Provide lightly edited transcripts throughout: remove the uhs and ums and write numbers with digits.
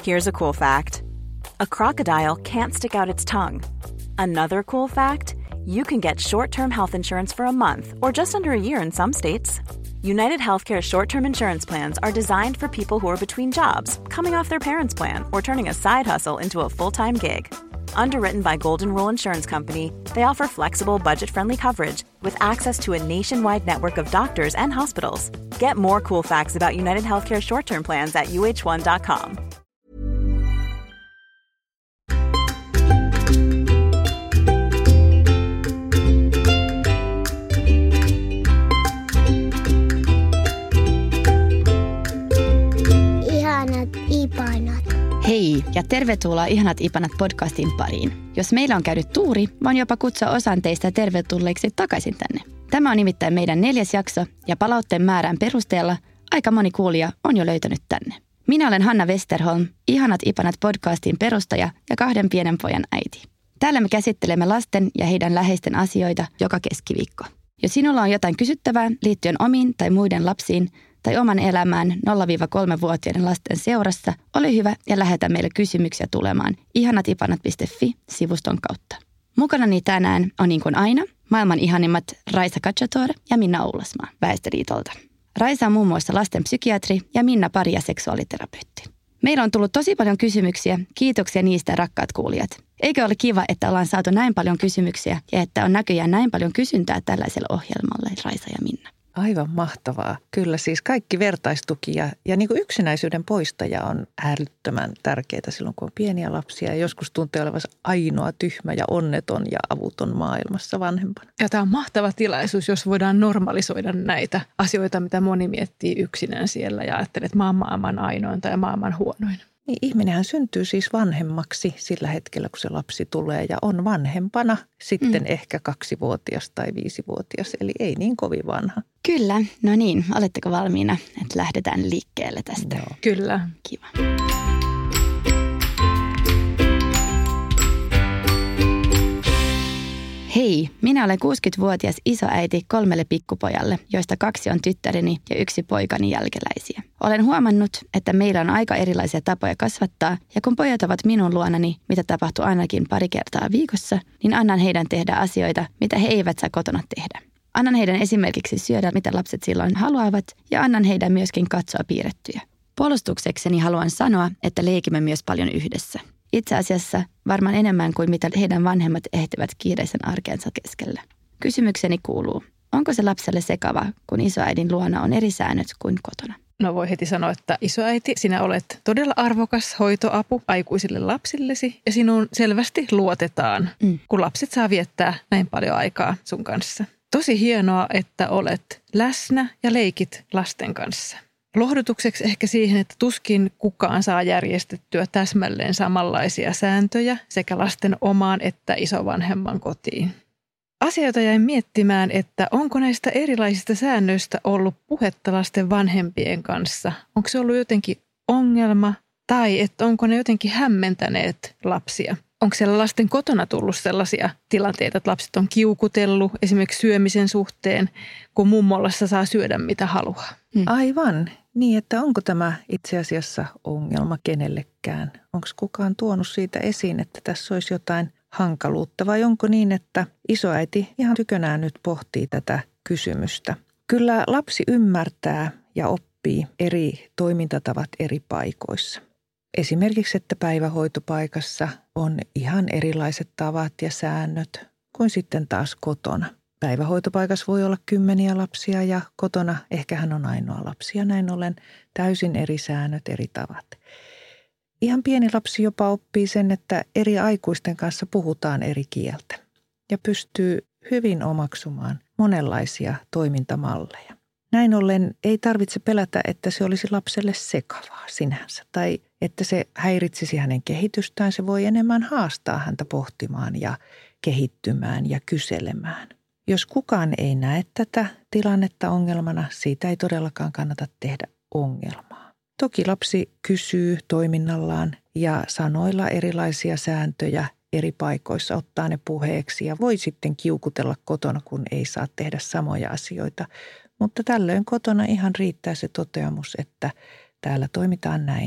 Here's a cool fact. A crocodile can't stick out its tongue. Another cool fact, you can get short-term health insurance for a month or just under a year in some states. United Healthcare short-term insurance plans are designed for people who are between jobs, coming off their parents' plan, or turning a side hustle into a full-time gig. Underwritten by Golden Rule Insurance Company, they offer flexible, budget-friendly coverage with access to a nationwide network of doctors and hospitals. Get more cool facts about United Healthcare short-term plans at uh1.com. Hei ja tervetuloa Ihanat Ipanat podcastin pariin. Jos meillä on käynyt tuuri, voin jopa kutsua osan teistä tervetulleeksi takaisin tänne. Tämä on nimittäin meidän 4. jakso ja palautteen määrän perusteella aika moni kuulija on jo löytänyt tänne. Minä olen Hanna Westerholm, Ihanat Ipanat podcastin perustaja ja 2 pienen pojan äiti. Täällä me käsittelemme lasten ja heidän läheisten asioita joka keskiviikko. Jos sinulla on jotain kysyttävää liittyen omiin tai muiden lapsiin, tai oman elämään 0-3-vuotiaiden lasten seurassa, ole hyvä ja lähetä meille kysymyksiä tulemaan ihanatipanat.fi-sivuston kautta. Mukanani tänään on niin kuin aina maailman ihanimmat Raisa Kachator ja Minna Oulasmaa Väestöliitolta. Raisa on muun muassa lastenpsykiatri ja Minna pari- ja seksuaaliterapeutti. Meillä on tullut tosi paljon kysymyksiä, kiitoksia niistä rakkaat kuulijat. Eikö ole kiva, että ollaan saatu näin paljon kysymyksiä ja että on näköjään näin paljon kysyntää tällaisella ohjelmalla, Raisa ja Minna? Aivan mahtavaa. Kyllä siis kaikki vertaistuki ja niin kuin yksinäisyyden poistaja on äärettömän tärkeää silloin, kun on pieniä lapsia. Ja joskus tuntee olevansa ainoa tyhmä ja onneton ja avuton maailmassa vanhempana. Ja tämä on mahtava tilaisuus, jos voidaan normalisoida näitä asioita, mitä moni miettii yksinään siellä ja ajattelee, että mä oon maailman ainoin tai maailman huonoin. Niin ihminenhän syntyy siis vanhemmaksi sillä hetkellä, kun se lapsi tulee ja on vanhempana sitten ehkä 2-vuotias tai 5-vuotias, eli ei niin kovin vanha. Kyllä, no niin, oletteko valmiina, että lähdetään liikkeelle tästä? Joo. Kyllä. Kiva. Hei, minä olen 60-vuotias isoäiti 3 pikkupojalle, joista 2 on tyttäreni ja 1 poikani jälkeläisiä. Olen huomannut, että meillä on aika erilaisia tapoja kasvattaa, ja kun pojat ovat minun luonani, mitä tapahtuu ainakin 2 kertaa viikossa, niin annan heidän tehdä asioita, mitä he eivät saa kotona tehdä. Annan heidän esimerkiksi syödä, mitä lapset silloin haluavat, ja annan heidän myöskin katsoa piirrettyjä. Puolustuksekseni haluan sanoa, että leikimme myös paljon yhdessä. Itse asiassa varmaan enemmän kuin mitä heidän vanhemmat ehtivät kiireisen arkeensa keskellä. Kysymykseni kuuluu, onko se lapselle sekava, kun isoäidin luona on eri säännöt kuin kotona? No voi heti sanoa, että isoäiti, sinä olet todella arvokas hoitoapu aikuisille lapsillesi ja sinuun selvästi luotetaan, kun lapset saa viettää näin paljon aikaa sun kanssa. Tosi hienoa, että olet läsnä ja leikit lasten kanssa. Lohdutukseksi ehkä siihen, että tuskin kukaan saa järjestettyä täsmälleen samanlaisia sääntöjä sekä lasten omaan että isovanhemman kotiin. Asioita jäin miettimään, että onko näistä erilaisista säännöistä ollut puhetta lasten vanhempien kanssa. Onko se ollut jotenkin ongelma tai että onko ne jotenkin hämmentäneet lapsia? Onko siellä lasten kotona tullut sellaisia tilanteita, että lapset on kiukutellut esimerkiksi syömisen suhteen, kun mummolassa saa syödä mitä haluaa? Aivan. Niin, että onko tämä itse asiassa ongelma kenellekään? Onko kukaan tuonut siitä esiin, että tässä olisi jotain hankaluutta vai onko niin, että isoäiti ihan tykönään nyt pohtii tätä kysymystä? Kyllä lapsi ymmärtää ja oppii eri toimintatavat eri paikoissa. Esimerkiksi, että päivähoitopaikassa on ihan erilaiset tavat ja säännöt kuin sitten taas kotona. Päivähoitopaikassa voi olla 10 lapsia ja kotona ehkä hän on ainoa lapsi ja näin ollen täysin eri säännöt, eri tavat. Ihan pieni lapsi jopa oppii sen, että eri aikuisten kanssa puhutaan eri kieltä ja pystyy hyvin omaksumaan monenlaisia toimintamalleja. Näin ollen ei tarvitse pelätä, että se olisi lapselle sekavaa sinänsä tai että se häiritsisi hänen kehitystään. Se voi enemmän haastaa häntä pohtimaan ja kehittymään ja kyselemään. Jos kukaan ei näe tätä tilannetta ongelmana, siitä ei todellakaan kannata tehdä ongelmaa. Toki lapsi kysyy toiminnallaan ja sanoilla erilaisia sääntöjä eri paikoissa, ottaa ne puheeksi ja voi sitten kiukutella kotona, kun ei saa tehdä samoja asioita. Mutta tällöin kotona ihan riittää se toteamus, että täällä toimitaan näin.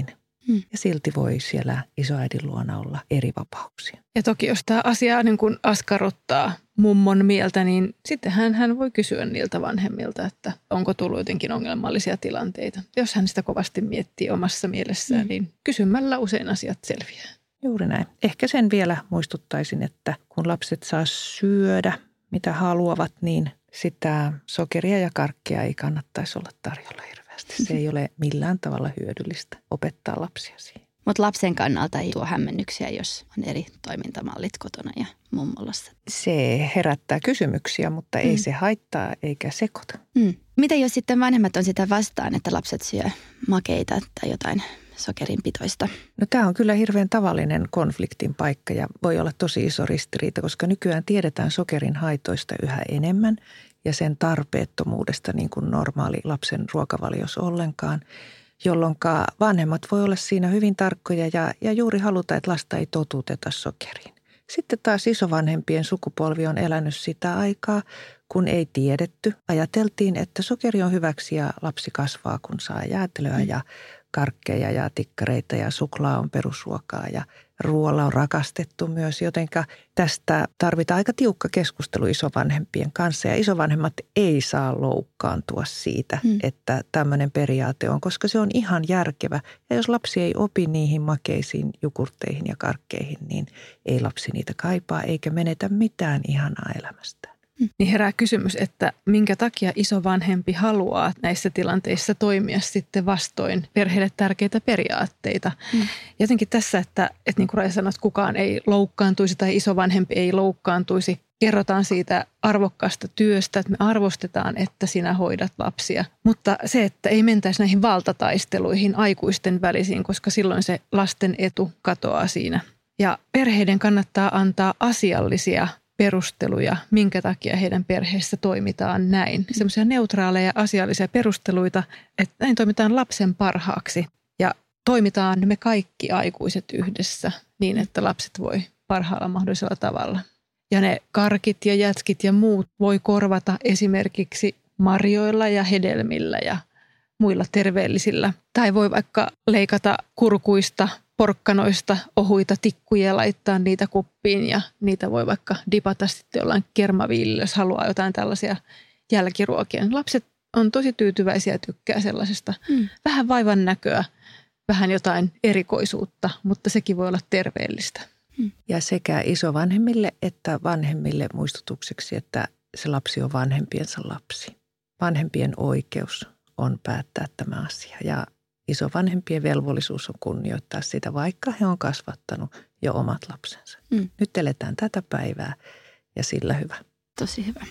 Ja silti voi siellä isoäidin luona olla eri vapauksia. Ja toki jos tämä asia niin kun askarruttaa mummon mieltä, niin sittenhän hän voi kysyä niiltä vanhemmilta, että onko tullut jotenkin ongelmallisia tilanteita. Jos hän sitä kovasti miettii omassa mielessään, niin kysymällä usein asiat selviää. Juuri näin. Ehkä sen vielä muistuttaisin, että kun lapset saa syödä mitä haluavat, niin sitä sokeria ja karkkia ei kannattaisi olla tarjolla hirveästi. Se ei ole millään tavalla hyödyllistä opettaa lapsia siihen. Mutta lapsen kannalta ei tuo hämmennyksiä, jos on eri toimintamallit kotona ja mummolassa. Se herättää kysymyksiä, mutta ei se haittaa eikä sekoita. Mitä jos sitten vanhemmat on sitä vastaan, että lapset syö makeita tai jotain sokerinpitoista? No tämä on kyllä hirveän tavallinen konfliktin paikka ja voi olla tosi iso ristiriita, koska nykyään tiedetään sokerin haitoista yhä enemmän ja sen tarpeettomuudesta niin kuin normaali lapsen ruokavaliossa ollenkaan, jolloin vanhemmat voi olla siinä hyvin tarkkoja ja juuri haluta, että lasta ei totuteta sokeriin. Sitten taas isovanhempien sukupolvi on elänyt sitä aikaa, kun ei tiedetty. Ajateltiin, että sokeri on hyväksi ja lapsi kasvaa, kun saa jäätelöä ja karkkeja ja tikkareita ja suklaa on perusruokaa ja ruoalla on rakastettu myös, jotenka tästä tarvitaan aika tiukka keskustelu isovanhempien kanssa ja isovanhemmat ei saa loukkaantua siitä, että tämmöinen periaate on, koska se on ihan järkevä ja jos lapsi ei opi niihin makeisiin jogurtteihin ja karkkeihin, niin ei lapsi niitä kaipaa eikä menetä mitään ihanaa elämästään. Niin herää kysymys, että minkä takia isovanhempi haluaa näissä tilanteissa toimia sitten vastoin perheelle tärkeitä periaatteita. Jotenkin tässä, että niin kuin Raija sanoi, että kukaan ei loukkaantuisi tai isovanhempi ei loukkaantuisi. Kerrotaan siitä arvokkaasta työstä, että me arvostetaan, että sinä hoidat lapsia. Mutta se, että ei mentäisi näihin valtataisteluihin aikuisten välisiin, koska silloin se lasten etu katoaa siinä. Ja perheiden kannattaa antaa asiallisia perusteluja, minkä takia heidän perheessä toimitaan näin. Semmoisia neutraaleja asiallisia perusteluita, että näin toimitaan lapsen parhaaksi ja toimitaan me kaikki aikuiset yhdessä niin, että lapset voi parhaalla mahdollisella tavalla. Ja ne karkit ja jätskit ja muut voi korvata esimerkiksi marjoilla ja hedelmillä ja muilla terveellisillä. Tai voi vaikka leikata kurkuista, porkkanoista ohuita tikkuja ja laittaa niitä kuppiin ja niitä voi vaikka dipata sitten jollain kermaviilillä, jos haluaa jotain tällaisia jälkiruokia. Lapset on tosi tyytyväisiä ja tykkää sellaisesta vähän vaivan näköä, vähän jotain erikoisuutta, mutta sekin voi olla terveellistä. Ja sekä isovanhemmille että vanhemmille muistutukseksi, että se lapsi on vanhempiensa lapsi. Vanhempien oikeus on päättää tämä asia ja isovanhempien velvollisuus on kunnioittaa sitä, vaikka he on kasvattanut jo omat lapsensa. Nyt eletään tätä päivää ja sillä hyvä. Tosi hyvä.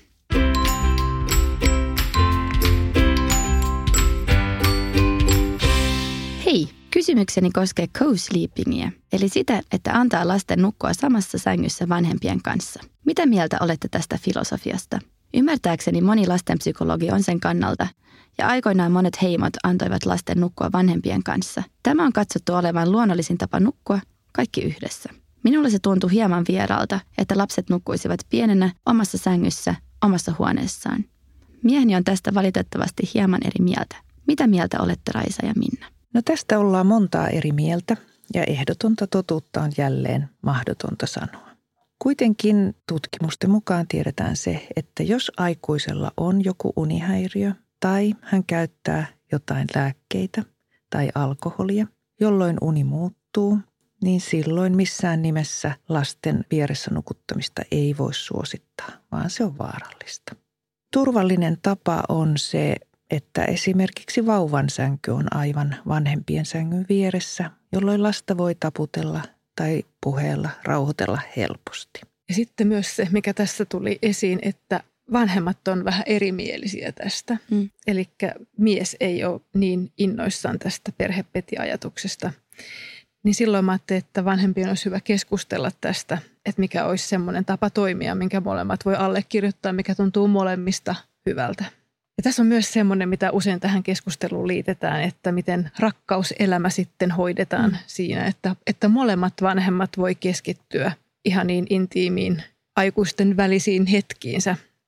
Hei, kysymykseni koskee co-sleepingiä, eli sitä, että antaa lasten nukkua samassa sängyssä vanhempien kanssa. Mitä mieltä olette tästä filosofiasta? Ymmärtääkseni moni lastenpsykologi on sen kannalta, ja aikoinaan monet heimot antoivat lasten nukkua vanhempien kanssa. Tämä on katsottu olevan luonnollisin tapa nukkua kaikki yhdessä. Minulle se tuntui hieman vieraalta, että lapset nukkuisivat pienenä omassa sängyssä omassa huoneessaan. Mieheni on tästä valitettavasti hieman eri mieltä. Mitä mieltä olette, Raisa ja Minna? No tästä ollaan montaa eri mieltä ja ehdotonta totuutta on jälleen mahdotonta sanoa. Kuitenkin tutkimusten mukaan tiedetään se, että jos aikuisella on joku unihäiriö tai hän käyttää jotain lääkkeitä tai alkoholia, jolloin uni muuttuu, niin silloin missään nimessä lasten vieressä nukuttamista ei voi suosittaa, vaan se on vaarallista. Turvallinen tapa on se, että esimerkiksi vauvan sänky on aivan vanhempien sängyn vieressä, jolloin lasta voi taputella tai puheella rauhoitella helposti. Ja sitten myös se, mikä tässä tuli esiin, että vanhemmat on vähän erimielisiä tästä. Eli mies ei ole niin innoissaan tästä perhepetiajatuksesta. Niin silloin mä ajattelin, että vanhempien olisi hyvä keskustella tästä, että mikä olisi semmoinen tapa toimia, minkä molemmat voi allekirjoittaa, mikä tuntuu molemmista hyvältä. Ja tässä on myös semmoinen, mitä usein tähän keskusteluun liitetään, että miten rakkauselämä sitten hoidetaan siinä, että molemmat vanhemmat voi keskittyä ihan niin intiimiin aikuisten välisiin hetkiinsä.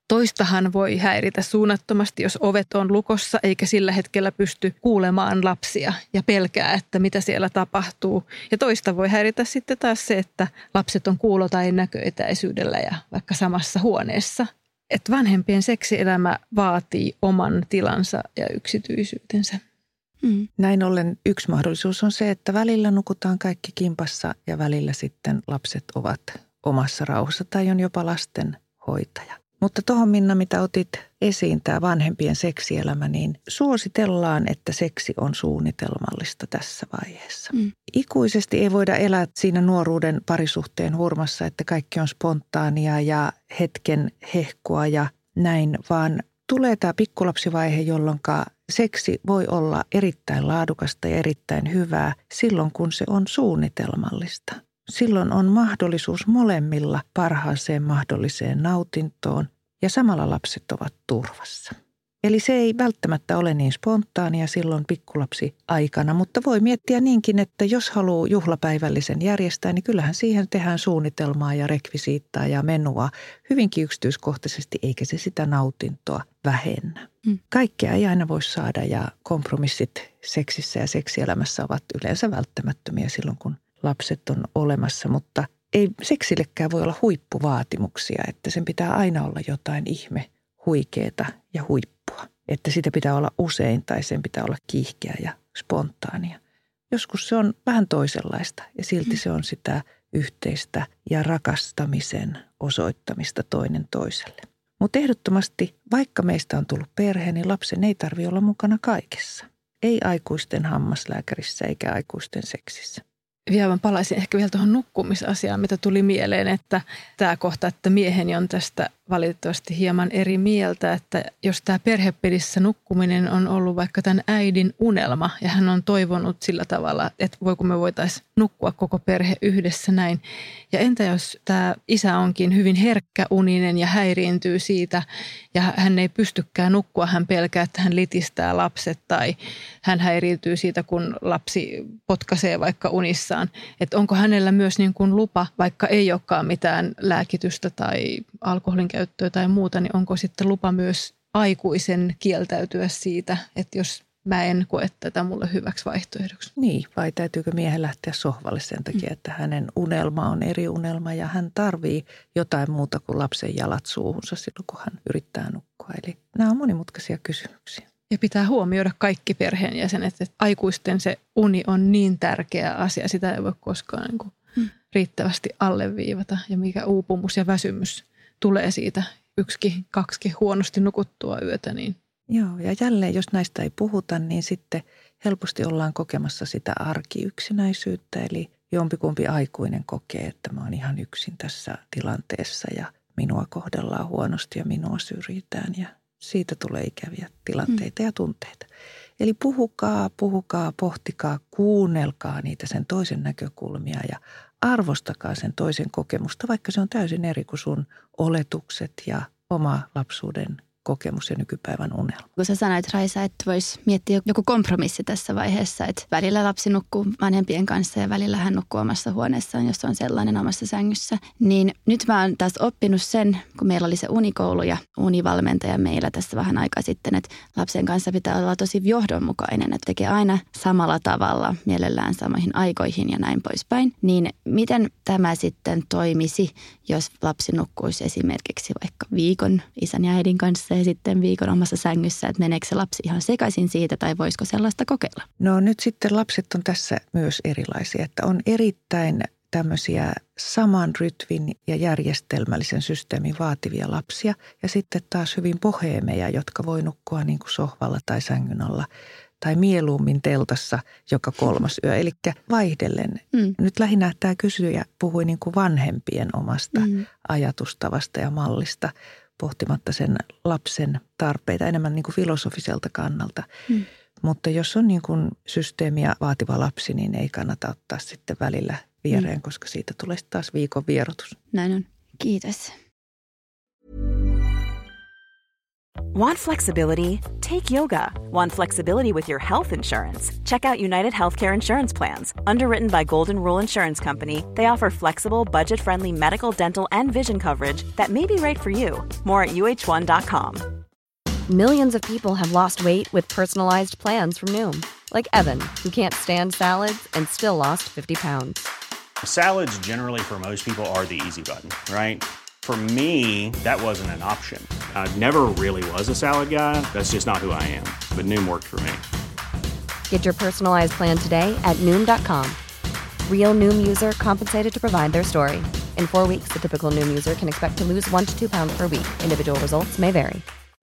Toistahan voi häiritä suunnattomasti, jos ovet on lukossa eikä sillä hetkellä pysty kuulemaan lapsia ja pelkää, että mitä siellä tapahtuu. Ja toista voi häiritä sitten taas se, että lapset on kuulo- tai näköetäisyydellä ja vaikka samassa huoneessa. Että vanhempien seksielämä vaatii oman tilansa ja yksityisyytensä. Näin ollen yksi mahdollisuus on se, että välillä nukutaan kaikki kimpassa ja välillä sitten lapset ovat omassa rauhassa tai on jopa lastenhoitaja. Mutta tuohon Minna, mitä otit esiin, tämä vanhempien seksielämä, niin suositellaan, että seksi on suunnitelmallista tässä vaiheessa. Ikuisesti ei voida elää siinä nuoruuden parisuhteen hurmassa, että kaikki on spontaania ja hetken hehkua ja näin, vaan tulee tämä pikkulapsivaihe, jolloin seksi voi olla erittäin laadukasta ja erittäin hyvää silloin, kun se on suunnitelmallista. Silloin on mahdollisuus molemmilla parhaaseen mahdolliseen nautintoon ja samalla lapset ovat turvassa. Eli se ei välttämättä ole niin spontaania silloin pikkulapsi aikana, mutta voi miettiä niinkin, että jos haluaa juhlapäivällisen järjestää, niin kyllähän siihen tehdään suunnitelmaa ja rekvisiittaa ja menua hyvinkin yksityiskohtaisesti, eikä se sitä nautintoa vähennä. Kaikkea ei aina voi saada ja kompromissit seksissä ja seksielämässä ovat yleensä välttämättömiä silloin, kun lapset on olemassa, mutta ei seksillekään voi olla huippuvaatimuksia, että sen pitää aina olla jotain ihme huikeeta ja huippua. Että sitä pitää olla usein tai sen pitää olla kiihkeä ja spontaania. Joskus se on vähän toisenlaista ja silti se on sitä yhteistä ja rakastamisen osoittamista toinen toiselle. Mutta ehdottomasti, vaikka meistä on tullut perhe, niin lapsen ei tarvitse olla mukana kaikessa. Ei aikuisten hammaslääkärissä eikä aikuisten seksissä. Vielä palaisin ehkä vielä tuohon nukkumisasiaan, mitä tuli mieleen, että tämä kohta, että mieheni on tästä valitettavasti hieman eri mieltä, että jos tämä perhepelissä nukkuminen on ollut vaikka tämän äidin unelma ja hän on toivonut sillä tavalla, että voiko me voitaisiin nukkua koko perhe yhdessä näin. Ja entä jos tämä isä onkin hyvin herkkäuninen ja häiriintyy siitä ja hän ei pystykään nukkua, hän pelkää, että hän litistää lapset tai hän häiriintyy siitä, kun lapsi potkaisee vaikka unissaan. Että onko hänellä myös niin kuin lupa, vaikka ei olekaan mitään lääkitystä tai alkoholin käyttöä tai muuta, niin onko sitten lupa myös aikuisen kieltäytyä siitä, että jos mä en koe tätä mulle hyväksi vaihtoehdoksi? Niin, vai täytyykö miehen lähteä sohvalle sen takia, että hänen unelma on eri unelma ja hän tarvii jotain muuta kuin lapsen jalat suuhunsa silloin, kun hän yrittää nukkua. Eli nämä on monimutkaisia kysymyksiä. Ja pitää huomioida kaikki perheenjäsenet, että aikuisten se uni on niin tärkeä asia, sitä ei voi koskaan niin kuin riittävästi alleviivata ja mikä uupumus ja väsymys tulee siitä 1-2 huonosti nukuttua yötä. Niin. Joo, ja jälleen jos näistä ei puhuta, niin sitten helposti ollaan kokemassa sitä arkiyksinäisyyttä. Eli jompikumpi aikuinen kokee, että mä oon ihan yksin tässä tilanteessa ja minua kohdellaan huonosti ja minua syrjitään ja siitä tulee ikäviä tilanteita ja tunteita. Eli puhukaa, pohtikaa, kuunnelkaa niitä sen toisen näkökulmia ja arvostakaa sen toisen kokemusta, vaikka se on täysin eri kuin sun oletukset ja oma lapsuuden kokemus ja nykypäivän unelma. Kun sä sanoit, Raisa, että voisi miettiä joku kompromissi tässä vaiheessa, että välillä lapsi nukkuu vanhempien kanssa ja välillä hän nukkuu omassa huoneessaan, jos on sellainen omassa sängyssä. Niin nyt mä oon taas oppinut sen, kun meillä oli se unikoulu ja univalmentaja meillä tässä vähän aikaa sitten, että lapsen kanssa pitää olla tosi johdonmukainen, että tekee aina samalla tavalla, mielellään samoihin aikoihin ja näin poispäin. Niin miten tämä sitten toimisi, jos lapsi nukkuisi esimerkiksi vaikka viikon isän ja äidin kanssa ja sitten viikon omassa sängyssä, että meneekö se lapsi ihan sekaisin siitä tai voisiko sellaista kokeilla? No nyt sitten lapset on tässä myös erilaisia, että on erittäin tämmöisiä saman rytmin ja järjestelmällisen systeemin vaativia lapsia ja sitten taas hyvin boheemeja, jotka voi nukkua niin kuin sohvalla tai sängyn alla tai mieluummin teltassa joka 3. yö, eli vaihdellen. Nyt lähinnä tämä kysyjä puhui niin kuin vanhempien omasta ajatustavasta ja mallista, pohtimatta sen lapsen tarpeita enemmän niin kuin filosofiselta kannalta. Mutta jos on niin kuin systeemiä vaativa lapsi, niin ei kannata ottaa sitten välillä viereen, koska siitä tulee taas viikon vierotus. Näin on. Kiitos. Want flexibility? Take yoga. Want flexibility with your health insurance? Check out United Healthcare Insurance Plans. Underwritten by Golden Rule Insurance Company, they offer flexible, budget-friendly medical, dental, and vision coverage that may be right for you. More at uh1.com. Millions of people have lost weight with personalized plans from Noom. Like Evan, who can't stand salads and still lost 50 pounds. Salads generally for most people are the easy button, right? For me, that wasn't an option. I never really was a salad guy. That's just not who I am. But Noom worked for me. Get your personalized plan today at Noom.com. Real Noom user compensated to provide their story. In 4 weeks, the typical Noom user can expect to lose 1 to 2 pounds per week. Individual results may vary.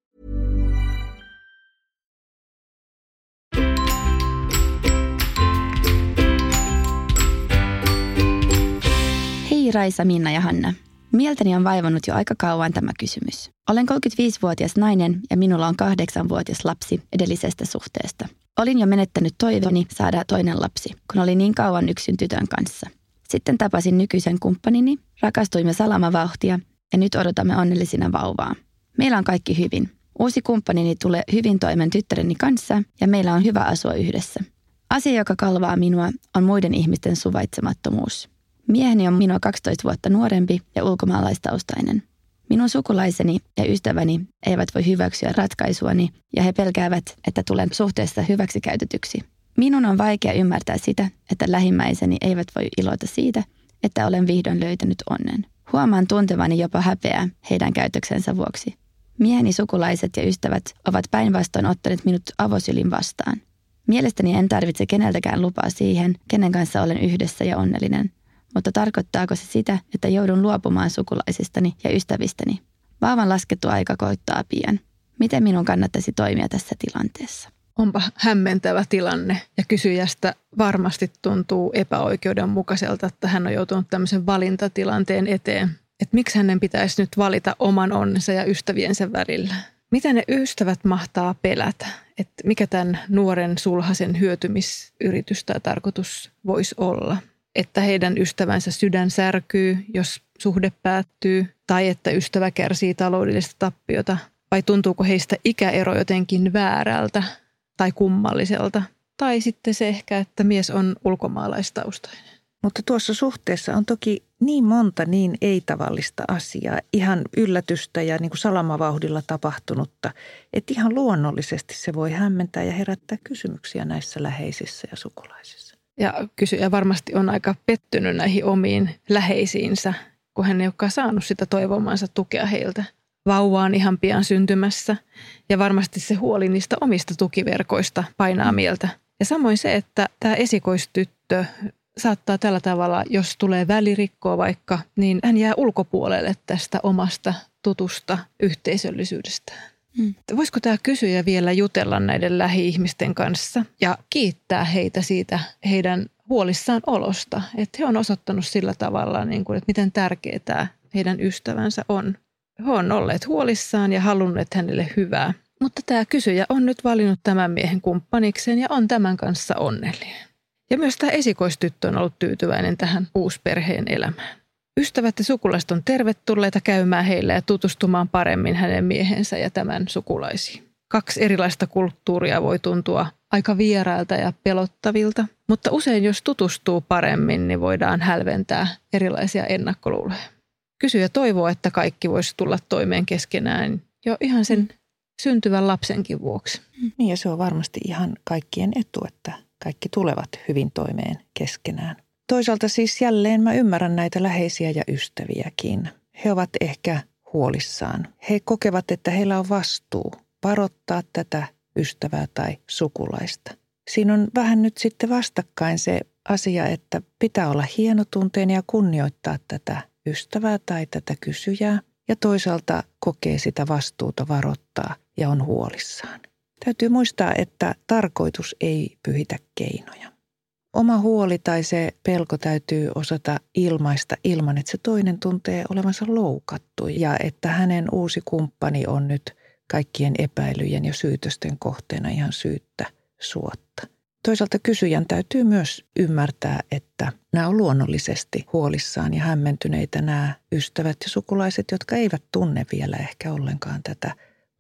Hei Raisa, Minna ja Hanna. Mieltäni on vaivannut jo aika kauan tämä kysymys. Olen 35-vuotias nainen ja minulla on 8-vuotias lapsi edellisestä suhteesta. Olin jo menettänyt toivoni saada toinen lapsi, kun olin niin kauan yksin tytön kanssa. Sitten tapasin nykyisen kumppanini, rakastuimme salamavauhtia ja nyt odotamme onnellisina vauvaa. Meillä on kaikki hyvin. Uusi kumppanini tulee hyvin toimen tyttäreni kanssa ja meillä on hyvä asua yhdessä. Asia, joka kalvaa minua, on muiden ihmisten suvaitsemattomuus. Mieheni on minua 12 vuotta nuorempi ja ulkomaalaistaustainen. Minun sukulaiseni ja ystäväni eivät voi hyväksyä ratkaisuani ja he pelkäävät, että tulen suhteessa hyväksikäytetyksi. Minun on vaikea ymmärtää sitä, että lähimmäiseni eivät voi iloita siitä, että olen vihdoin löytänyt onnen. Huomaan tuntevani jopa häpeää heidän käytöksensä vuoksi. Mieheni sukulaiset ja ystävät ovat päinvastoin ottaneet minut avosylin vastaan. Mielestäni en tarvitse keneltäkään lupaa siihen, kenen kanssa olen yhdessä ja onnellinen. Mutta tarkoittaako se sitä, että joudun luopumaan sukulaisistani ja ystävistäni? Vauvan laskettu aika koittaa pian. Miten minun kannattaisi toimia tässä tilanteessa? Onpa hämmentävä tilanne ja kysyjästä varmasti tuntuu epäoikeudenmukaiselta, että hän on joutunut tämmöisen valintatilanteen eteen. Että miksi hänen pitäisi nyt valita oman onnensa ja ystäviensä välillä? Mitä ne ystävät mahtaa pelätä? Että mikä tämän nuoren sulhasen hyötymisyritys tai tarkoitus voisi olla? Että heidän ystävänsä sydän särkyy, jos suhde päättyy, tai että ystävä kärsii taloudellista tappiota, vai tuntuuko heistä ikäero jotenkin väärältä tai kummalliselta, tai sitten se ehkä, että mies on ulkomaalaistaustainen. Mutta tuossa suhteessa on toki niin monta niin ei-tavallista asiaa, ihan yllätystä ja niin kuin salamavauhdilla tapahtunutta, että ihan luonnollisesti se voi hämmentää ja herättää kysymyksiä näissä läheisissä ja sukulaisissa. Ja kysyjä varmasti on aika pettynyt näihin omiin läheisiinsä, kun hän ei olekaan saanut sitä toivomansa tukea heiltä. Vauva on ihan pian syntymässä ja varmasti se huoli niistä omista tukiverkoista painaa mieltä. Ja samoin se, että tämä esikoistyttö saattaa tällä tavalla, jos tulee välirikkoa vaikka, niin hän jää ulkopuolelle tästä omasta tutusta yhteisöllisyydestään. Voisiko tämä kysyjä vielä jutella näiden lähi-ihmisten kanssa ja kiittää heitä siitä heidän huolissaan olosta, että he on osoittanut sillä tavalla, että miten tärkeää tämä heidän ystävänsä on. He on olleet huolissaan ja halunneet hänelle hyvää, mutta tämä kysyjä on nyt valinnut tämän miehen kumppanikseen ja on tämän kanssa onnellinen. Ja myös tämä esikoistyttö on ollut tyytyväinen tähän uusperheen elämään. Ystävät ja sukulaiset on tervetulleita käymään heille ja tutustumaan paremmin hänen miehensä ja tämän sukulaisiin. 2 erilaista kulttuuria voi tuntua aika vierailta ja pelottavilta, mutta usein jos tutustuu paremmin, niin voidaan hälventää erilaisia ennakkoluuloja. Kysyjä toivoo, että kaikki voisi tulla toimeen keskenään jo ihan sen syntyvän lapsenkin vuoksi. Niin ja se on varmasti ihan kaikkien etu, että kaikki tulevat hyvin toimeen keskenään. Toisaalta siis jälleen mä ymmärrän näitä läheisiä ja ystäviäkin. He ovat ehkä huolissaan. He kokevat, että heillä on vastuu varoittaa tätä ystävää tai sukulaista. Siinä on vähän nyt sitten vastakkain se asia, että pitää olla hienotunteinen ja kunnioittaa tätä ystävää tai tätä kysyjää. Ja toisaalta kokee sitä vastuuta varoittaa ja on huolissaan. Täytyy muistaa, että tarkoitus ei pyhitä keinoja. Oma huoli tai se pelko täytyy osata ilmaista ilman, että se toinen tuntee olevansa loukattu ja että hänen uusi kumppani on nyt kaikkien epäilyjen ja syytösten kohteena ihan syyttä suotta. Toisaalta kysyjän täytyy myös ymmärtää, että nämä on luonnollisesti huolissaan ja hämmentyneitä nämä ystävät ja sukulaiset, jotka eivät tunne vielä ehkä ollenkaan tätä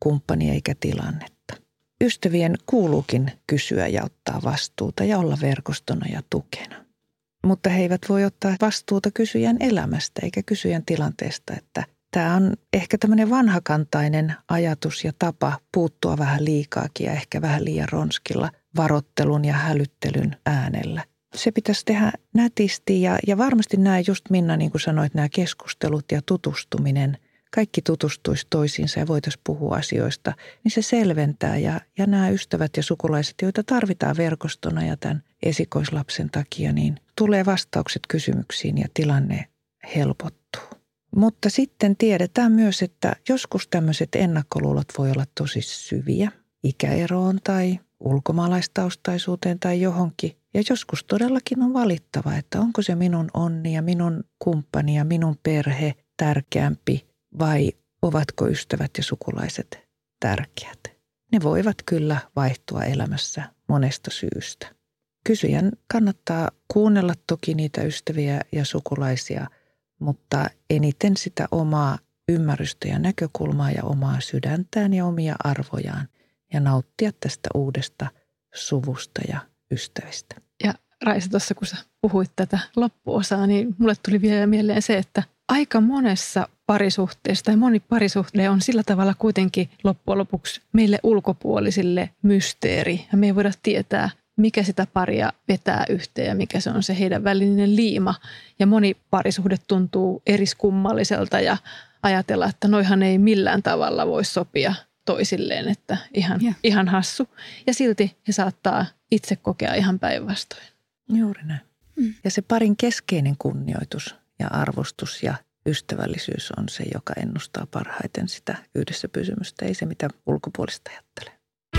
kumppania eikä tilannetta. Ystävien kuuluukin kysyä ja ottaa vastuuta ja olla verkostona ja tukena. Mutta he eivät voi ottaa vastuuta kysyjän elämästä eikä kysyjän tilanteesta, että tämä on ehkä tämmöinen vanhakantainen ajatus ja tapa puuttua vähän liikaakin ja ehkä vähän liian ronskilla varottelun ja hälyttelyn äänellä. Se pitäisi tehdä nätisti ja varmasti nämä just Minna, niin kuin sanoit, nämä keskustelut ja tutustuminen, kaikki tutustuisi toisiinsa ja voitaisiin puhua asioista, niin se selventää ja nämä ystävät ja sukulaiset, joita tarvitaan verkostona ja tämän esikoislapsen takia, niin tulee vastaukset kysymyksiin ja tilanne helpottuu. Mutta sitten tiedetään myös, että joskus tämmöiset ennakkoluulot voi olla tosi syviä ikäeroon tai ulkomaalaistaustaisuuteen tai johonkin. Ja joskus todellakin on valittava, että onko se minun onni ja minun kumppani ja minun perhe tärkeämpi vai ovatko ystävät ja sukulaiset tärkeät. Ne voivat kyllä vaihtua elämässä monesta syystä. Kysyjän kannattaa kuunnella toki niitä ystäviä ja sukulaisia, mutta eniten sitä omaa ymmärrystä ja näkökulmaa ja omaa sydäntään ja omia arvojaan ja nauttia tästä uudesta suvusta ja ystävistä. Ja Raisa, tuossa kun sä puhuit tätä loppuosaa, niin mulle tuli vielä mieleen se, että aika monessa parisuhteessa tai moni parisuhde on sillä tavalla kuitenkin loppujen lopuksi meille ulkopuolisille mysteeri. Ja me ei voida tietää, mikä sitä paria vetää yhteen ja mikä se on se heidän välinen liima. Ja moni parisuhde tuntuu eriskummalliselta ja ajatella, että noihan ei millään tavalla voi sopia toisilleen, että ihan hassu. Ja silti he saattaa itse kokea ihan päinvastoin. Juuri näin. Ja se parin keskeinen kunnioitus ja arvostus ja ystävällisyys on se, joka ennustaa parhaiten sitä yhdessä pysymystä, ei se mitä ulkopuolista ajattelee.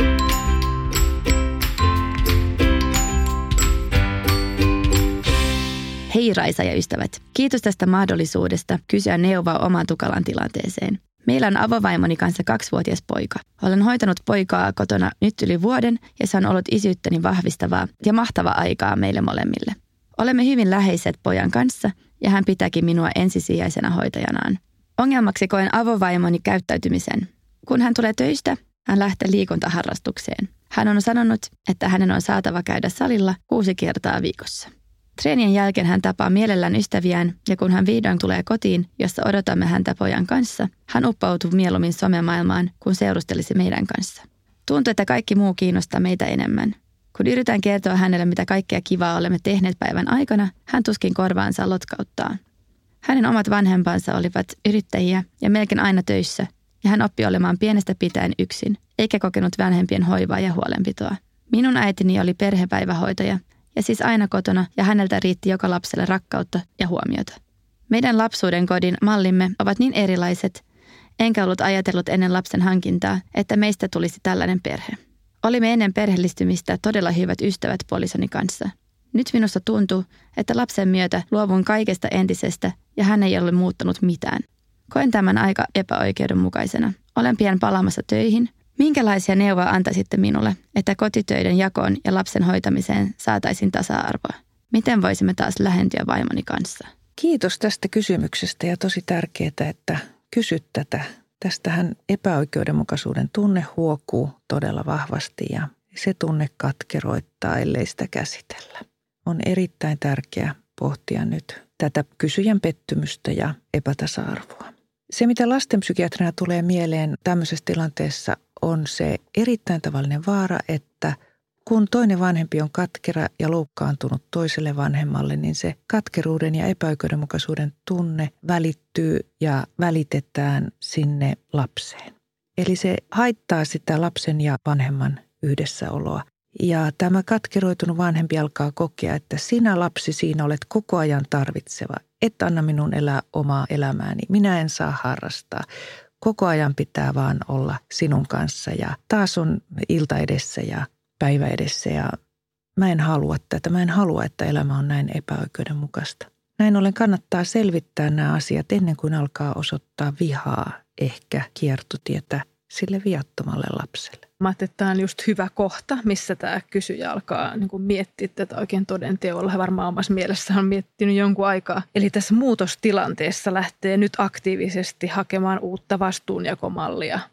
Hei Raisa ja ystävät, kiitos tästä mahdollisuudesta kysyä neuvoa omaan tukalaan tilanteeseen. Meillä on avovaimoni kanssa 2-vuotias poika. Olen hoitanut poikaa kotona nyt yli vuoden ja se on ollut isyyttäni vahvistavaa ja mahtavaa aikaa meille molemmille. Olemme hyvin läheiset pojan kanssa ja hän pitääkin minua ensisijaisena hoitajanaan. Ongelmaksi koen avovaimoni käyttäytymisen. Kun hän tulee töistä, hän lähtee liikuntaharrastukseen. Hän on sanonut, että hänen on saatava käydä salilla 6 kertaa viikossa. Treenien jälkeen hän tapaa mielellään ystäviään ja kun hän vihdoin tulee kotiin, jossa odotamme häntä pojan kanssa, hän uppoutuu mieluummin somemaailmaan, kun seurustelisi meidän kanssa. Tuntuu, että kaikki muu kiinnostaa meitä enemmän. Kun yritän kertoa hänelle, mitä kaikkea kivaa olemme tehneet päivän aikana, hän tuskin korvaansa lotkauttaa. Hänen omat vanhempansa olivat yrittäjiä ja melkein aina töissä, ja hän oppi olemaan pienestä pitäen yksin, eikä kokenut vanhempien hoivaa ja huolenpitoa. Minun äitini oli perhepäivähoitaja, ja siis aina kotona, ja häneltä riitti joka lapselle rakkautta ja huomiota. Meidän lapsuuden kodin mallimme ovat niin erilaiset, enkä ollut ajatellut ennen lapsen hankintaa, että meistä tulisi tällainen perhe. Olimme ennen perheellistymistä todella hyvät ystävät puolisoni kanssa. Nyt minusta tuntuu, että lapsen myötä luovuin kaikesta entisestä ja hän ei ole muuttanut mitään. Koen tämän aika epäoikeudenmukaisena. Olen pian palaamassa töihin. Minkälaisia neuvoja antaisitte minulle, että kotitöiden jakoon ja lapsen hoitamiseen saataisiin tasa-arvoa? Miten voisimme taas lähentyä vaimoni kanssa? Kiitos tästä kysymyksestä ja tosi tärkeää, että kysyt tätä. Tästähän epäoikeudenmukaisuuden tunne huokuu todella vahvasti ja se tunne katkeroittaa, ellei sitä käsitellä. On erittäin tärkeää pohtia nyt tätä kysyjän pettymystä ja epätasa-arvoa. Se, mitä lastenpsykiatrina tulee mieleen tämmöisessä tilanteessa, on se erittäin tavallinen vaara, että kun toinen vanhempi on katkera ja loukkaantunut toiselle vanhemmalle, niin se katkeruuden ja epäoikeudenmukaisuuden tunne välittyy ja välitetään sinne lapseen. Eli se haittaa sitä lapsen ja vanhemman yhdessäoloa. Ja tämä katkeroitunut vanhempi alkaa kokea, että sinä lapsi siinä olet koko ajan tarvitseva. Et anna minun elää omaa elämääni. Minä en saa harrastaa. Koko ajan pitää vaan olla sinun kanssa ja taas on ilta edessä ja päivä edessä ja mä en halua tätä. Mä en halua, että elämä on näin epäoikeudenmukaista. Näin ollen kannattaa selvittää nämä asiat ennen kuin alkaa osoittaa vihaa, ehkä kiertotietä sille viattomalle lapselle. Mä ajattelin, että tämä on just hyvä kohta, missä tämä kysyjä alkaa niin kuin miettiä tätä oikein todenteolla. Hän varmaan omassa mielessä on miettinyt jonkun aikaa. Eli tässä muutostilanteessa lähtee nyt aktiivisesti hakemaan uutta vastuunjakomallia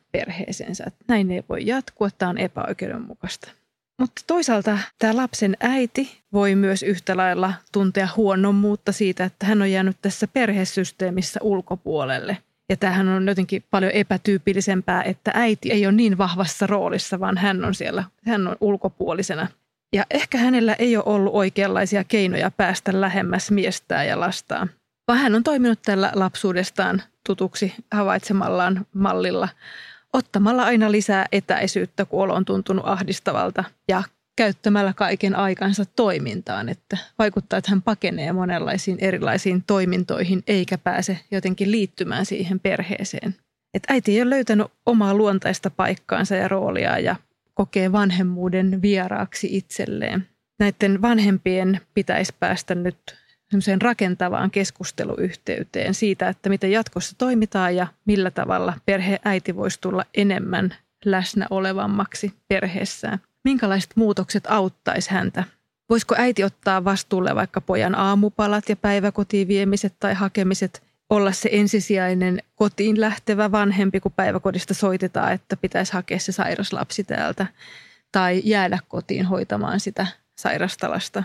perheeseensä. Että näin ei voi jatkua, tämä on epäoikeudenmukaista. Mutta toisaalta tämä lapsen äiti voi myös yhtä lailla tuntea huonommuutta siitä, että hän on jäänyt tässä perhesysteemissä ulkopuolelle. Ja tämähän on jotenkin paljon epätyypillisempää, että äiti ei ole niin vahvassa roolissa, vaan hän on ulkopuolisena. Ja ehkä hänellä ei ole ollut oikeanlaisia keinoja päästä lähemmäs miestään ja lastaan, vaan hän on toiminut tällä lapsuudestaan tutuksi havaitsemallaan mallilla, ottamalla aina lisää etäisyyttä, kun olo on tuntunut ahdistavalta ja käyttämällä kaiken aikansa toimintaan, että vaikuttaa, että hän pakenee monenlaisiin erilaisiin toimintoihin eikä pääse jotenkin liittymään siihen perheeseen. Että äiti ei ole löytänyt omaa luontaista paikkaansa ja roolia ja kokee vanhemmuuden vieraaksi itselleen. Näiden vanhempien pitäisi päästä nyt semmoiseen rakentavaan keskusteluyhteyteen siitä, että miten jatkossa toimitaan ja millä tavalla perheäiti voisi tulla enemmän läsnä olevammaksi perheessään. Minkälaiset muutokset auttaisi häntä? Voisiko äiti ottaa vastuulle vaikka pojan aamupalat ja päiväkotiin viemiset tai hakemiset, olla se ensisijainen kotiin lähtevä vanhempi, kun päiväkodista soitetaan, että pitäisi hakea se sairas lapsi täältä, tai jäädä kotiin hoitamaan sitä sairasta lasta?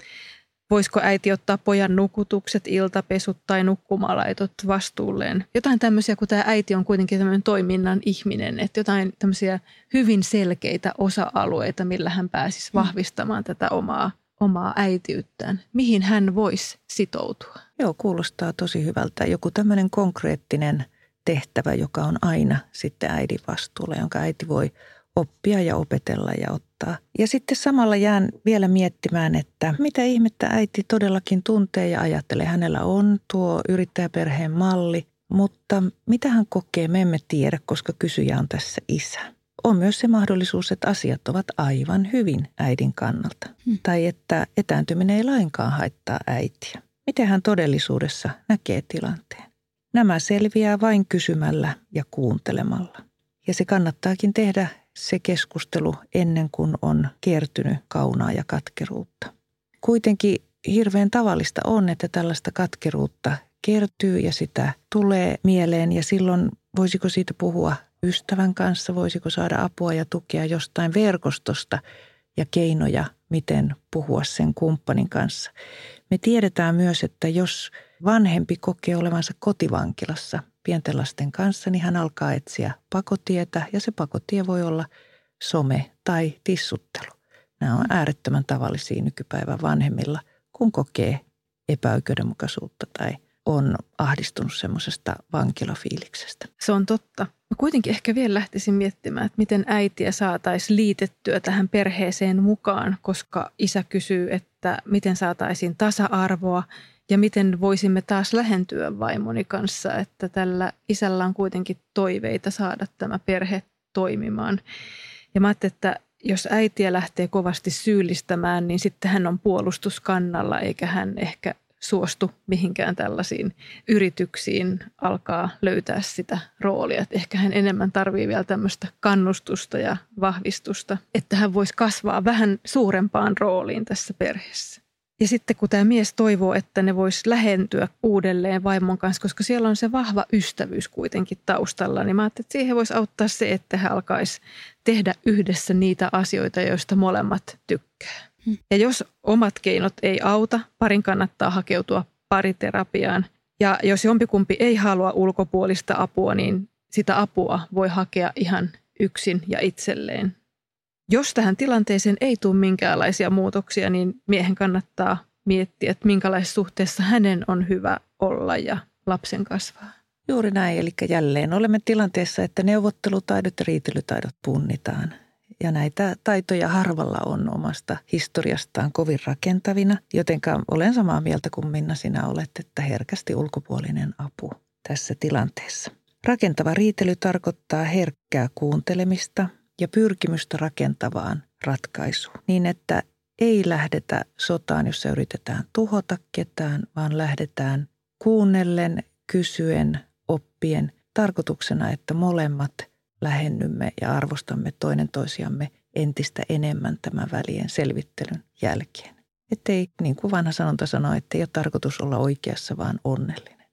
Voisiko äiti ottaa pojan nukutukset, iltapesut tai nukkumalaitot vastuulleen? Jotain tämmöisiä, kun tämä äiti on kuitenkin tämmöinen toiminnan ihminen, että jotain tämmöisiä hyvin selkeitä osa-alueita, millä hän pääsisi vahvistamaan tätä omaa äitiyttään. Mihin hän voisi sitoutua? Joo, kuulostaa tosi hyvältä. Joku tämmöinen konkreettinen tehtävä, joka on aina sitten äidin vastuulla, jonka äiti voi oppia ja opetella ja ottaa. Ja sitten samalla jään vielä miettimään, että mitä ihmettä äiti todellakin tuntee ja ajattelee. Hänellä on tuo yrittäjäperheen malli, mutta mitä hän kokee, me emme tiedä, koska kysyjä on tässä isä. On myös se mahdollisuus, että asiat ovat aivan hyvin äidin kannalta. Tai että etääntyminen ei lainkaan haittaa äitiä. Miten hän todellisuudessa näkee tilanteen? Nämä selviää vain kysymällä ja kuuntelemalla. Ja se kannattaakin tehdä se keskustelu ennen kuin on kertynyt kaunaa ja katkeruutta. Kuitenkin hirveän tavallista on, että tällaista katkeruutta kertyy ja sitä tulee mieleen ja silloin voisiko siitä puhua ystävän kanssa, voisiko saada apua ja tukea jostain verkostosta ja keinoja, miten puhua sen kumppanin kanssa. Me tiedetään myös, että jos vanhempi kokee olevansa kotivankilassa pienten lasten kanssa, niin hän alkaa etsiä pakotietä ja se pakotie voi olla some tai tissuttelu. Nämä on äärettömän tavallisia nykypäivän vanhemmilla, kun kokee epäoikeudenmukaisuutta tai on ahdistunut semmoisesta vankilafiiliksestä. Se on totta. Mä kuitenkin ehkä vielä lähtisin miettimään, että miten äitiä saataisiin liitettyä tähän perheeseen mukaan, koska isä kysyy, että miten saataisiin tasa-arvoa ja miten voisimme taas lähentyä vaimoni kanssa, että tällä isällä on kuitenkin toiveita saada tämä perhe toimimaan. Ja mä ajattelin, että jos äitiä lähtee kovasti syyllistämään, niin sitten hän on puolustuskannalla eikä hän ehkä suostu mihinkään tällaisiin yrityksiin alkaa löytää sitä roolia. Että ehkä hän enemmän tarvitsee vielä tämmöistä kannustusta ja vahvistusta, että hän voisi kasvaa vähän suurempaan rooliin tässä perheessä. Ja sitten kun tämä mies toivoo, että ne vois lähentyä uudelleen vaimon kanssa, koska siellä on se vahva ystävyys kuitenkin taustalla, niin mä ajattelin, että siihen voisi auttaa se, että he alkaisi tehdä yhdessä niitä asioita, joista molemmat tykkää. Ja jos omat keinot ei auta, parin kannattaa hakeutua pariterapiaan. Ja jos jompikumpi ei halua ulkopuolista apua, niin sitä apua voi hakea ihan yksin ja itselleen. Jos tähän tilanteeseen ei tule minkäänlaisia muutoksia, niin miehen kannattaa miettiä, että minkälaisessa suhteessa hänen on hyvä olla ja lapsen kasvaa. Juuri näin, eli jälleen olemme tilanteessa, että neuvottelutaidot ja riitelytaidot punnitaan. Ja näitä taitoja harvalla on omasta historiastaan kovin rakentavina, jotenka olen samaa mieltä kuin Minna sinä olet, että herkästi ulkopuolinen apu tässä tilanteessa. Rakentava riitely tarkoittaa herkkää kuuntelemista ja pyrkimystä rakentavaan ratkaisuun, niin että ei lähdetä sotaan, jossa yritetään tuhota ketään, vaan lähdetään kuunnellen, kysyen, oppien tarkoituksena, että molemmat lähennymme ja arvostamme toinen toisiamme entistä enemmän tämän välien selvittelyn jälkeen. Ettei, niin kuin vanha sanonta sanoo, että ei ole tarkoitus olla oikeassa, vaan onnellinen.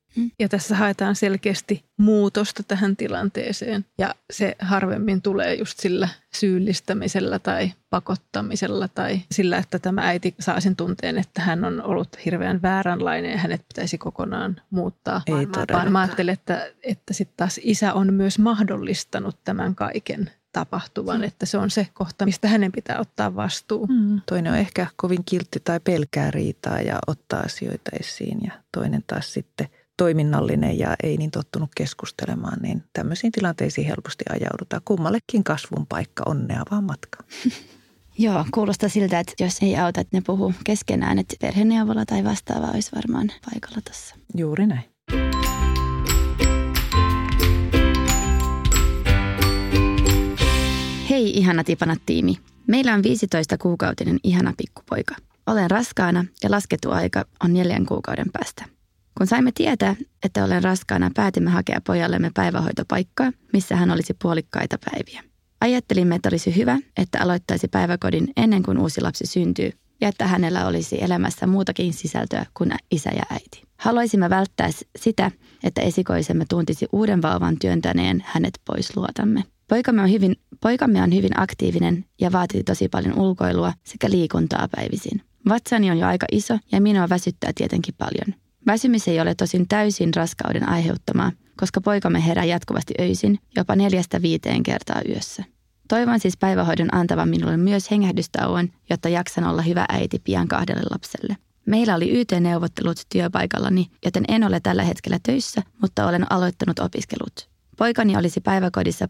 Ja tässä haetaan selkeästi muutosta tähän tilanteeseen. Ja se harvemmin tulee just sillä syyllistämisellä tai pakottamisella tai sillä, että tämä äiti saa sen tunteen, että hän on ollut hirveän vääränlainen ja hänet pitäisi kokonaan muuttaa. Ei vaan mä ajattelen, että sitten taas isä on myös mahdollistanut tämän kaiken tapahtuvan, että se on se kohta, mistä hänen pitää ottaa vastuu. Toinen on ehkä kovin kiltti tai pelkää riitaa ja ottaa asioita esiin ja toinen taas sitten toiminnallinen ja ei niin tottunut keskustelemaan, niin tämmöisiin tilanteisiin helposti ajaudutaan. Kummallekin kasvun paikka, onnea vaan matkaa. Joo, kuulostaa siltä, että jos ei auta, että ne puhuu keskenään, että perheneuvola tai vastaava olisi varmaan paikalla tuossa. Juuri näin. Hei ihanat Ipanat-tiimi. Meillä on 15-kuukautinen ihana pikkupoika. Olen raskaana ja laskettu aika on 4 kuukauden päästä. Kun saimme tietää, että olen raskaana, päätimme hakea pojallemme päivähoitopaikkaa, missä hän olisi puolikkaita päiviä. Ajattelimme, että olisi hyvä, että aloittaisi päiväkodin ennen kuin uusi lapsi syntyy ja että hänellä olisi elämässä muutakin sisältöä kuin isä ja äiti. Haluaisimme välttää sitä, että esikoisemme tuntisi uuden vauvan työntäneen hänet pois luotamme. Poikamme on hyvin aktiivinen ja vaatii tosi paljon ulkoilua sekä liikuntaa päivisin. Vatsani on jo aika iso ja minua väsyttää tietenkin paljon. Väsymys ei ole tosin täysin raskauden aiheuttamaa, koska poikamme herää jatkuvasti öisin, jopa 4-5 kertaa yössä. Toivon siis päivähoidon antavan minulle myös hengähdystauon, jotta jaksan olla hyvä äiti pian 2 lapselle. Meillä oli YT-neuvottelut työpaikallani, joten en ole tällä hetkellä töissä, mutta olen aloittanut opiskelut. Poikani olisi päiväkodissa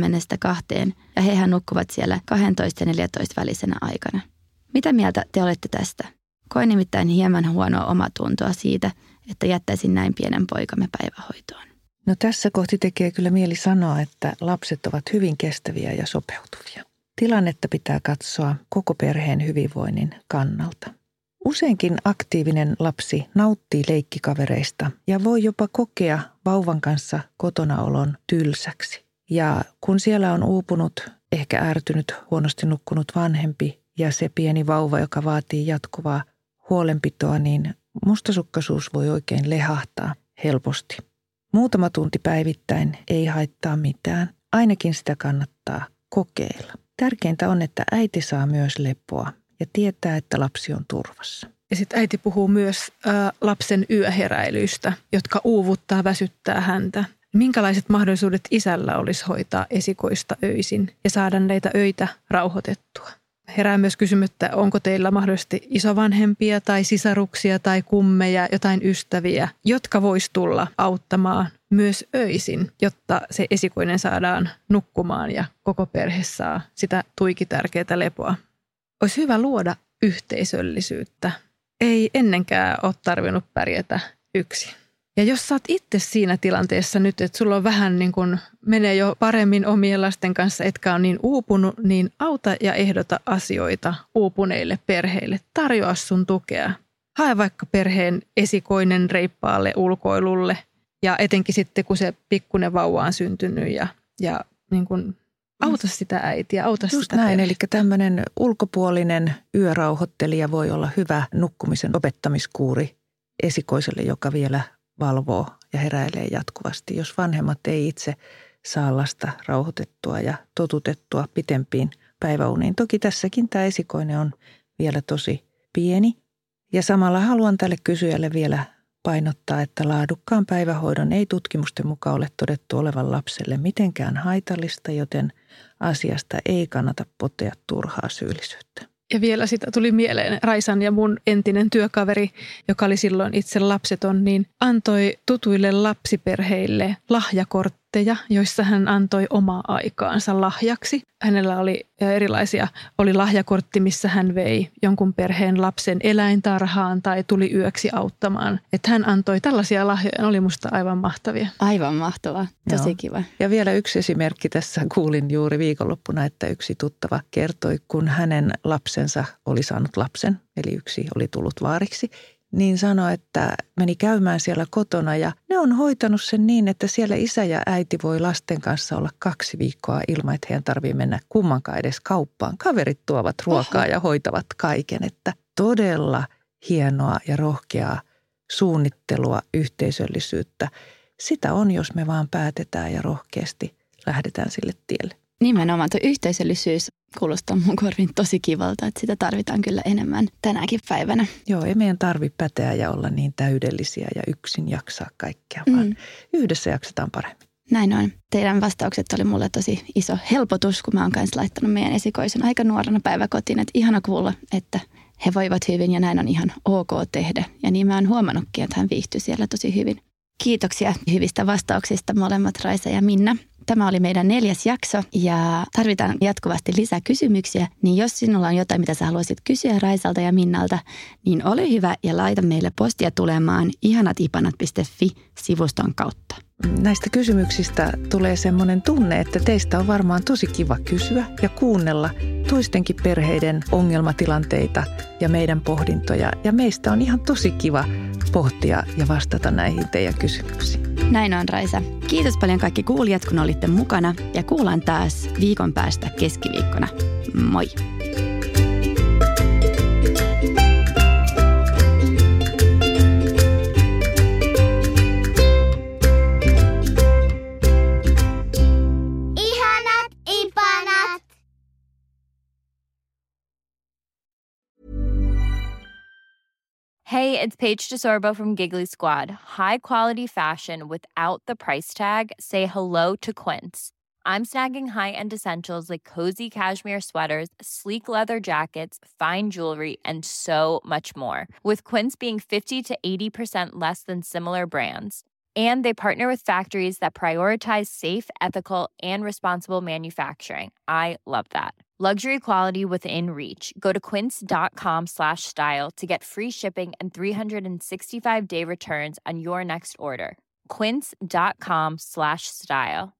9:30–2 ja hehän nukkuvat siellä 12 ja 14 välisenä aikana. Mitä mieltä te olette tästä? Koin nimittäin hieman huonoa omatuntoa siitä, että jättäisin näin pienen poikamme päivähoitoon. No tässä kohti tekee kyllä mieli sanoa, että lapset ovat hyvin kestäviä ja sopeutuvia. Tilannetta pitää katsoa koko perheen hyvinvoinnin kannalta. Useinkin aktiivinen lapsi nauttii leikkikavereista ja voi jopa kokea vauvan kanssa kotonaolon tylsäksi. Ja kun siellä on uupunut, ehkä ärtynyt, huonosti nukkunut vanhempi ja se pieni vauva, joka vaatii jatkuvaa huolenpitoa, niin mustasukkaisuus voi oikein lehahtaa helposti. Muutama tunti päivittäin ei haittaa mitään. Ainakin sitä kannattaa kokeilla. Tärkeintä on, että äiti saa myös lepoa ja tietää, että lapsi on turvassa. Ja sitten äiti puhuu myös lapsen yöheräilyistä, jotka uuvuttaa, väsyttää häntä. Minkälaiset mahdollisuudet isällä olisi hoitaa esikoista öisin ja saada näitä öitä rauhoitettua? Herää myös kysymys, että onko teillä mahdollisesti isovanhempia tai sisaruksia tai kummeja, jotain ystäviä, jotka vois tulla auttamaan myös öisin, jotta se esikoinen saadaan nukkumaan ja koko perhe saa sitä tuiki tärkeää lepoa. Olisi hyvä luoda yhteisöllisyyttä. Ei ennenkään ole tarvinnut pärjätä yksin. Ja jos sä oot itse siinä tilanteessa nyt, että sulla on vähän niin kuin menee jo paremmin omien lasten kanssa, etkä on niin uupunut, niin auta ja ehdota asioita uupuneille perheille. Tarjoa sun tukea. Hae vaikka perheen esikoinen reippaalle ulkoilulle ja etenkin sitten, kun se pikkuinen vauva on syntynyt ja niin kuin auta sitä äitiä, auta just sitä näin, perhettä. eli tämmöinen ulkopuolinen yörauhoittelija voi olla hyvä nukkumisen opettamiskuuri esikoiselle, joka vielä valvoo ja heräilee jatkuvasti. Jos vanhemmat ei itse saa lasta rauhoitettua ja totutettua pitempiin päiväuniin. Toki tässäkin tämä esikoinen on vielä tosi pieni. Ja samalla haluan tälle kysyjälle vielä painottaa, että laadukkaan päivähoidon ei tutkimusten mukaan ole todettu olevan lapselle mitenkään haitallista, joten asiasta ei kannata potea turhaa syyllisyyttä. Ja vielä sitä tuli mieleen Raisan ja mun entinen työkaveri, joka oli silloin itse lapseton, niin antoi tutuille lapsiperheille lahjakortteja, joissa hän antoi omaa aikaansa lahjaksi. Hänellä oli lahjakortti, missä hän vei jonkun perheen lapsen eläintarhaan tai tuli yöksi auttamaan. Että hän antoi tällaisia lahjoja, ne oli musta aivan mahtavia. Aivan mahtavaa, tosi kiva. Ja vielä yksi esimerkki tässä kuulin juuri viikonloppuna, että yksi tuttava kertoi, kun hänen lapsensa oli saanut lapsen, eli yksi oli tullut vaariksi, niin sanoi, että meni käymään siellä kotona ja ne on hoitanut sen niin, että siellä isä ja äiti voi lasten kanssa olla 2 viikkoa ilman, että heidän tarvitsee mennä kummankaan edes kauppaan. Kaverit tuovat ruokaa ja hoitavat kaiken, että todella hienoa ja rohkeaa suunnittelua, yhteisöllisyyttä. Sitä on, jos me vaan päätetään ja rohkeasti lähdetään sille tielle. Nimenomaan tuo yhteisöllisyys kuulostaa mun korviin tosi kivalta, että sitä tarvitaan kyllä enemmän tänäkin päivänä. Joo, ei meidän tarvitse päteä ja olla niin täydellisiä ja yksin jaksaa kaikkea, vaan yhdessä jaksetaan paremmin. Näin on. Teidän vastaukset oli mulle tosi iso helpotus, kun mä oon kanssa laittanut meidän esikoisen aika nuorena päiväkotiin. Että ihana kuulla, että he voivat hyvin ja näin on ihan ok tehdä. Ja niin mä oon huomannutkin, että hän viihtyi siellä tosi hyvin. Kiitoksia hyvistä vastauksista molemmat, Raisa ja Minna. Tämä oli meidän 4. jakso ja tarvitaan jatkuvasti lisää kysymyksiä, niin jos sinulla on jotain, mitä sä haluaisit kysyä Raisalta ja Minnalta, niin ole hyvä ja laita meille postia tulemaan ihanatipanat.fi-sivuston kautta. Näistä kysymyksistä tulee semmoinen tunne, että teistä on varmaan tosi kiva kysyä ja kuunnella toistenkin perheiden ongelmatilanteita ja meidän pohdintoja. Ja meistä on ihan tosi kiva pohtia ja vastata näihin teidän kysymyksiin. Näin on, Raisa. Kiitos paljon kaikki kuulijat, kun olitte mukana ja kuullaan taas viikon päästä keskiviikkona. Moi! Hey, it's Paige DeSorbo from Giggly Squad. High quality fashion without the price tag. Say hello to Quince. I'm snagging high-end essentials like cozy cashmere sweaters, sleek leather jackets, fine jewelry, and so much more. With Quince being 50 to 80% less than similar brands. And they partner with factories that prioritize safe, ethical, and responsible manufacturing. I love that. Luxury quality within reach. Go to quince.com/style to get free shipping and 365-day returns on your next order. Quince.com/style.